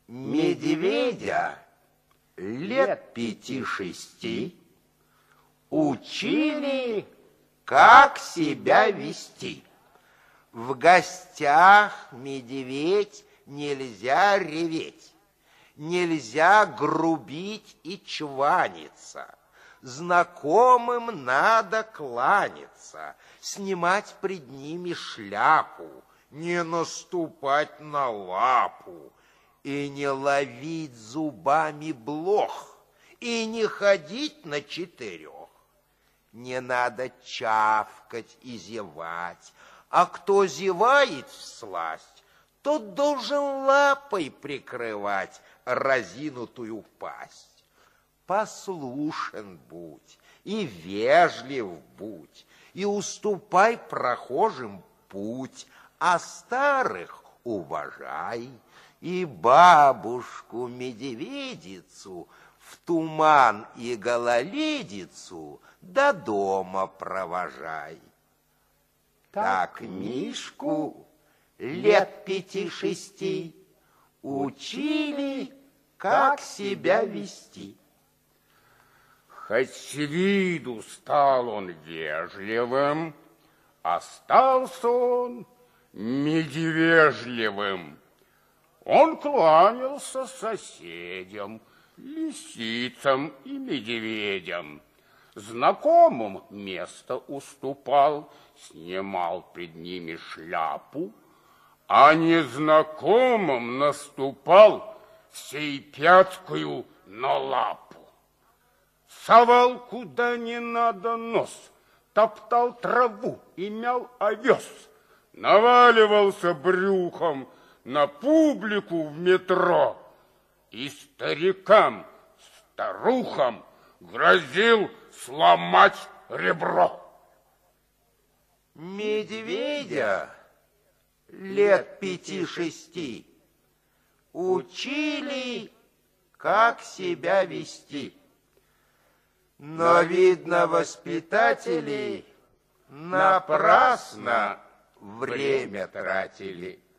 Медведя лет 5-6 учили, как себя вести. В гостях медведь нельзя реветь, нельзя грубить и чваниться. Знакомым надо кланяться, снимать пред ними шляпу, не наступать на лапу и не ловить зубами блох, и не ходить на 4. Не надо чавкать и зевать, а кто зевает всласть, тот должен лапой прикрывать разинутую пасть. Послушен будь и вежлив будь, и уступай прохожим путь, а старых уважай, и бабушку-медведицу в туман и гололедицу до дома провожай. Так Мишку лет 5-6 учили, как себя вести. Хоть с виду стал он вежливым, остался он медвежливым. Он кланялся соседям, лисицам и медведям. Знакомым место уступал, снимал пред ними шляпу, а незнакомым наступал всей пяткою на лапу. Совал куда не надо нос, топтал траву и мял овес, наваливался брюхом на публику в метро и старикам, старухам грозил сломать ребро. Медведя лет 5-6 учили, как себя вести. Но, видно, воспитатели напрасно время тратили.